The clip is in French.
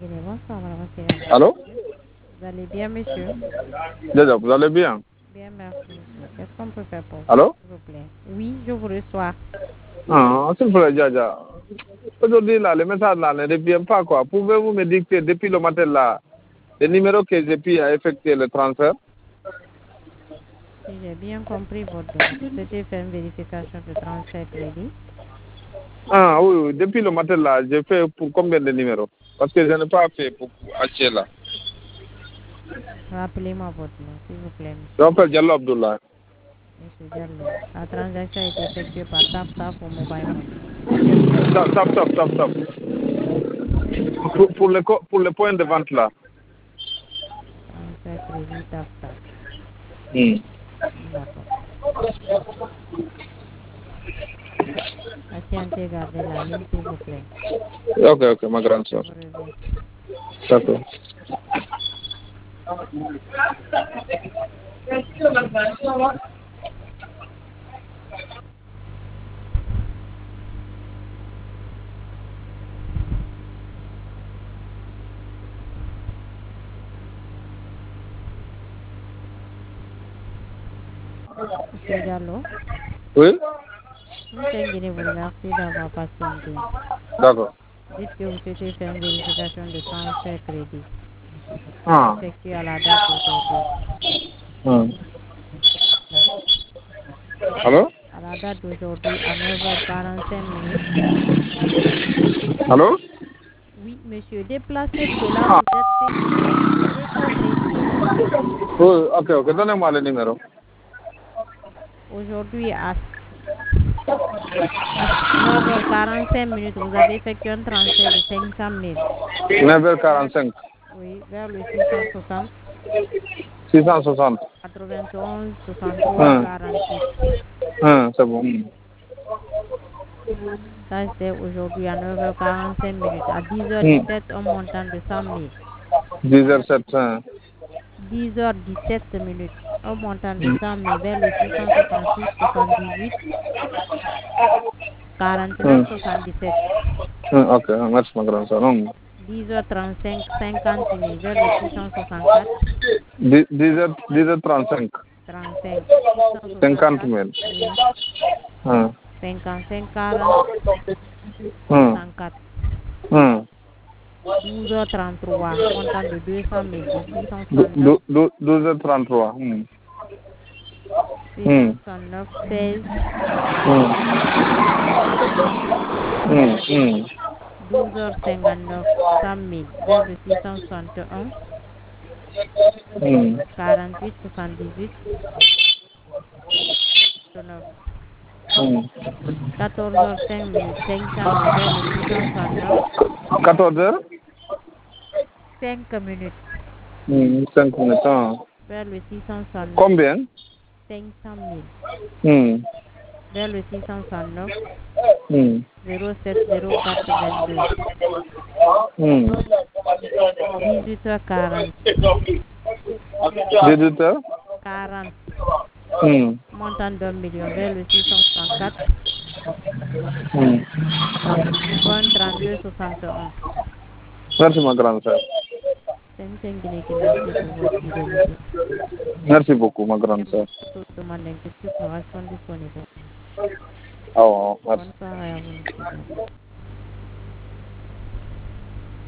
Bonsoir, madame Seyama. Allô? Vous allez bien, monsieur? Déjà, vous allez bien? Bien, merci, monsieur. Qu'est-ce qu'on peut faire pour vous, Allô? s'il vous plaît? Oui, je vous reçois. Ah, s'il vous plaît, Dja. Aujourd'hui, là, le message là ne revient pas, quoi. Pouvez-vous me dicter depuis le matin, là, le numéro que j'ai pu effectuer le transfert? Si j'ai bien compris votre demande, vous souhaitez faire une vérification de transfert crédit? Ah, oui, oui. Depuis le matin, là, j'ai fait pour combien de numéros? Parce que je n'ai pas fait pour acheter, là. Rappelez-moi votre nom, s'il vous plaît, Je monsieur. m'appelle Diallo Abdullah. Monsieur Diallo. La transaction a été effectuée par TapTap ou Mobile Money. Stop. Pour le point de vente, là. Transfert crédit TapTap. D'accord. Patientez, gardez la ligne, s'il vous plaît. Ok, ma grande Je soeur. vous reviens. D'accord. Monsieur Diallo, Oui? Monsieur Nguyen vous remercie d'avoir patienté. D'accord. Dites que vous souhaitez faire une vérification de transfert crédit Ah. effectuée à la date d'aujourd'hui. Allô? À la date d'aujourd'hui, à 9h45. Allô? Oui, monsieur, déplacez cela, vous êtes féminin. Vous déconnez. Oui, ok. Donnez-moi le numéro. Aujourd'hui, à 9h45, vous avez effectué un transfert de 500 000. 9h45. Oui, vers le 660 660. 91 63 48. C'est bon. Ça, c'était aujourd'hui à 9h45. À 10h17, un montant de 100 000. 10h07. 10h17, un montant de 100 000 vers le 666 78 49 77. Ok, merci ma grande soeur. 10h35 50 000 vers le 664 10h35. 35 50 664. 000. Oui. Hum. 55 40 Hum. 64. Hum. 12h33, montant de 200 000 de 669 12h33. 669 16 Hum. 669 Hum. 12h59 100 000 vers le 661 Hum. 48 78 9. Hum. 14h05 500 000 vers le 669 14h? 5 minutes 5 minutes. vers le 669 Combien? 500 000 Hum. vers le 669 Hum. 07 04 22. Hum. 18h40 18h? 40, Hum. montant d'1 million vers le 664 Hum. 20 32 61. Merci ma grande soeur. C'est un Guinée qui merci pour votre fidélité. Merci beaucoup ma grande Et soeur. toute demande d'inquiétude, nous restons disponibles. Au revoir. Merci. Bonne soirée à vous, monsieur.